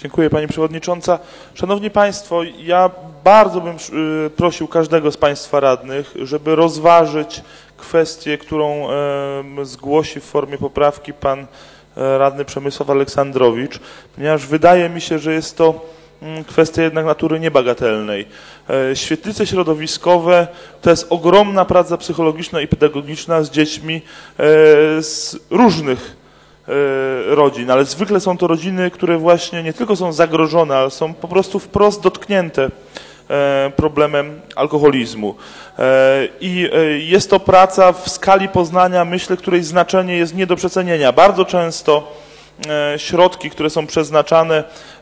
Dziękuję Pani Przewodnicząca. Szanowni Państwo, ja bardzo bym prosił każdego z Państwa radnych, żeby rozważyć kwestię, którą zgłosi w formie poprawki Pan Radny Przemysław Aleksandrowicz, ponieważ wydaje mi się, że jest to kwestia jednak natury niebagatelnej. Świetlice środowiskowe to jest ogromna praca psychologiczna i pedagogiczna z dziećmi z różnych rodzin, ale zwykle są to rodziny, które właśnie nie tylko są zagrożone, ale są po prostu wprost dotknięte problemem alkoholizmu. I jest to praca w skali poznania, myślę, której znaczenie jest nie do przecenienia. Bardzo często środki, które są przeznaczane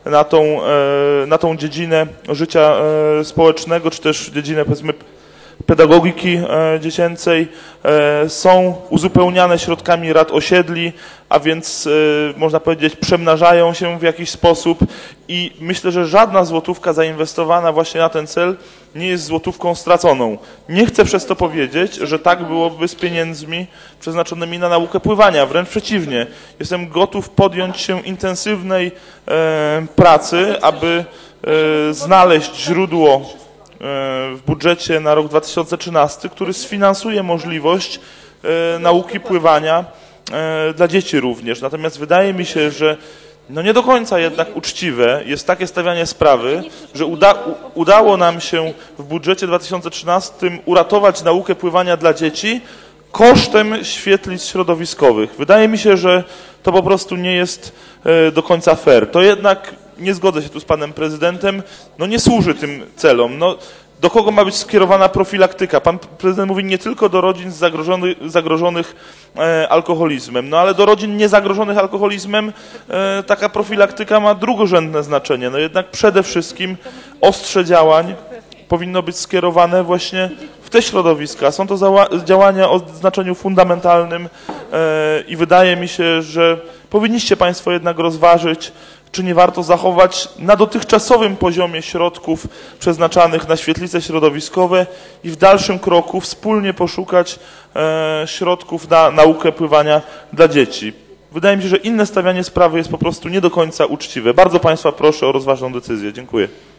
na tą dziedzinę życia społecznego, czy też dziedzinę, powiedzmy, pedagogiki dziecięcej, są uzupełniane środkami rad osiedli, a więc można powiedzieć przemnażają się w jakiś sposób i myślę, że żadna złotówka zainwestowana właśnie na ten cel nie jest złotówką straconą. Nie chcę przez to powiedzieć, że tak byłoby z pieniędzmi przeznaczonymi na naukę pływania. Wręcz przeciwnie. Jestem gotów podjąć się intensywnej pracy, aby znaleźć źródło w budżecie na rok 2013, który sfinansuje możliwość nauki pływania dla dzieci również. Natomiast wydaje mi się, że nie do końca jednak uczciwe jest takie stawianie sprawy, że udało nam się w budżecie 2013 uratować naukę pływania dla dzieci kosztem świetlic środowiskowych. Wydaje mi się, że to po prostu nie jest do końca fair. To jednak nie zgodzę się tu z panem prezydentem, nie służy tym celom. Do kogo ma być skierowana profilaktyka? Pan prezydent mówi nie tylko do rodzin zagrożonych alkoholizmem, ale do rodzin niezagrożonych alkoholizmem taka profilaktyka ma drugorzędne znaczenie. Jednak przede wszystkim ostrze działań powinno być skierowane właśnie w te środowiska. Są to działania o znaczeniu fundamentalnym i wydaje mi się, że powinniście Państwo jednak rozważyć, czy nie warto zachować na dotychczasowym poziomie środków przeznaczanych na świetlice środowiskowe i w dalszym kroku wspólnie poszukać środków na naukę pływania dla dzieci. Wydaje mi się, że inne stawianie sprawy jest po prostu nie do końca uczciwe. Bardzo Państwa proszę o rozważną decyzję. Dziękuję.